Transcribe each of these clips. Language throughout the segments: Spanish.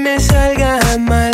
me salga mal,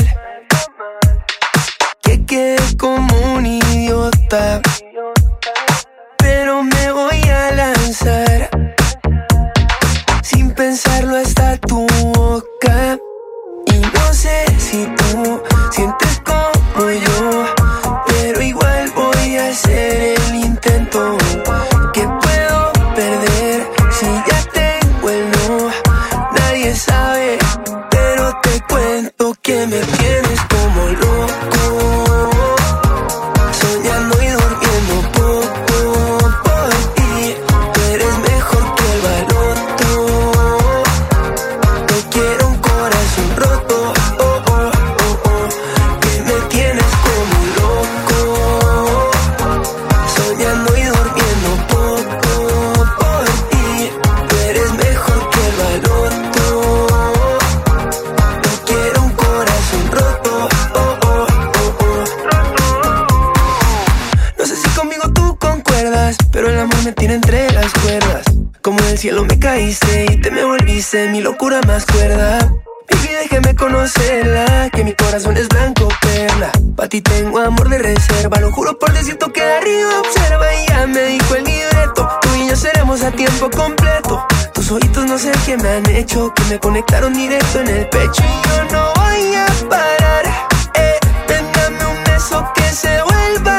que quede como un idiota, pero me voy a lanzar sin pensarlo hasta tu boca. Y no sé si tú sientes como yo, pero igual voy a hacer el intento. ¿Qué puedo perder si ya tengo el no? Nadie sabe, pero te cuento que me tienes como loco, soñando y durmiendo poco por ti. Tú eres mejor que el baloto, no quiero un corazón roto, oh, oh, oh, oh. Que me tienes como loco, soñando y durmiendo poco por ti. Tú eres mejor que el baloto, no quiero un corazón roto, oh, oh, oh, oh. No sé si conmigo tú concuerdas, pero el amor me tiene entre las cuerdas. Como del cielo me caíste y te me volviste mi locura más cuerda. Baby, déjame conocerla, que mi corazón es blanco perla. Pa' ti tengo amor de reserva, lo juro por Diosito que arriba observa. Y ya me dijo el libreto, tú y yo seremos a tiempo completo. Tus ojitos no sé qué me han hecho, que me conectaron directo en el pecho. Y yo no voy a parar, ven, dame un beso que se vuelva